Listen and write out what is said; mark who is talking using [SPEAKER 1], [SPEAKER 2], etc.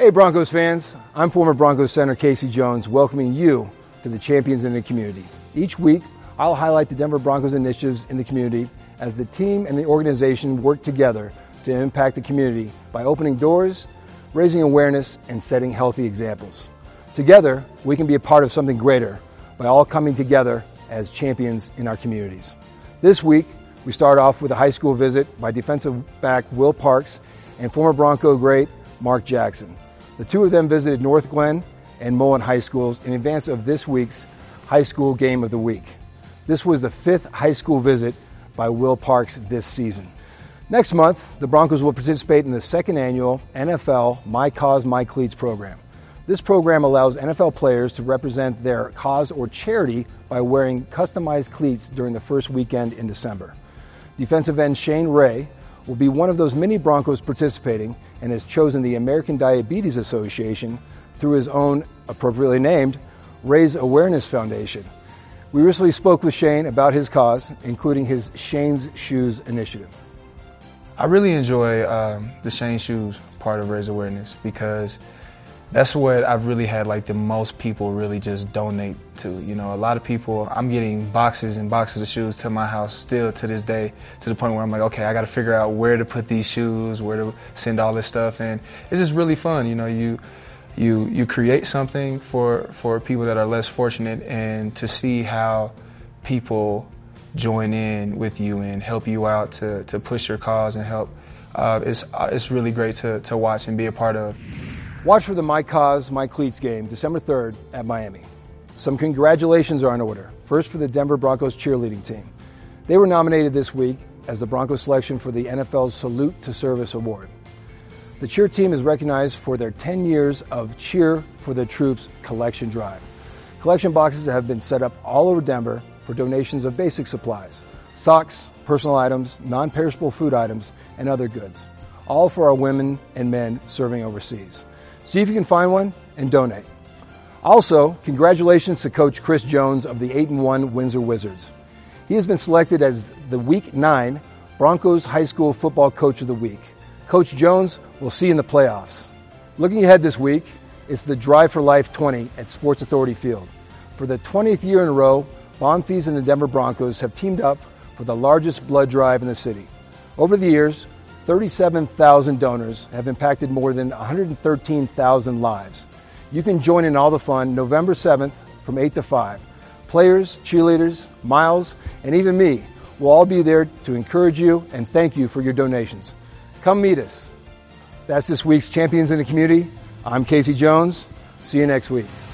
[SPEAKER 1] Hey Broncos fans, I'm former Broncos center Casey Jones welcoming you to the Champions in the Community. Each week, I'll highlight the Denver Broncos initiatives in the community as the team and the organization work together to impact the community by opening doors, raising awareness, and setting healthy examples. Together, we can be a part of something greater by all coming together as champions in our communities. This week, we start off with a high school visit by defensive back Will Parks and former Bronco great Mark Jackson. The two of them visited North Glen and Mullen High Schools in advance of this week's high school game of the week. This was the fifth high school visit by Will Parks this season. Next month, the Broncos will participate in the second annual NFL My Cause, My Cleats program. This program allows NFL players to represent their cause or charity by wearing customized cleats during the first weekend in December. Defensive end Shane Ray will be one of those many Broncos participating and has chosen the American Diabetes Association through his own, appropriately named, Ray's Awareness Foundation. We recently spoke with Shane about his cause, including his Shane's Shoes initiative.
[SPEAKER 2] I really enjoy the Shane's Shoes part of Raise Awareness because that's what I've really had like the most people really just donate to. You know, a lot of people, I'm getting boxes and boxes of shoes to my house still to this day, to the point where I'm like, okay, I got to figure out where to put these shoes, where to send all this stuff. And it's just really fun. You know, you create something for people that are less fortunate, and to see how people join in with you and help you out to push your cause and help, it's really great to watch and be a part of.
[SPEAKER 1] Watch for the My Cause, My Cleats game December 3rd at Miami. Some congratulations are in order. First for the Denver Broncos cheerleading team. They were nominated this week as the Broncos selection for the NFL's Salute to Service Award. The cheer team is recognized for their 10 years of Cheer for the Troops collection drive. Collection boxes have been set up all over Denver for donations of basic supplies, socks, personal items, non-perishable food items, and other goods, all for our women and men serving overseas. See if you can find one and donate. Also, congratulations to Coach Chris Jones of the 8-1 Windsor Wizards. He has been selected as the Week 9 Broncos High School Football Coach of the Week. Coach Jones will see you in the playoffs. Looking ahead this week, it's the Drive for Life 20 at Sports Authority Field. For the 20th year in a row, Bonfils and the Denver Broncos have teamed up for the largest blood drive in the city. Over the years, 37,000 donors have impacted more than 113,000 lives. You can join in all the fun November 7th from 8 to 5. Players, cheerleaders, Miles, and even me will all be there to encourage you and thank you for your donations. Come meet us. That's this week's Champions in the Community. I'm Casey Jones. See you next week.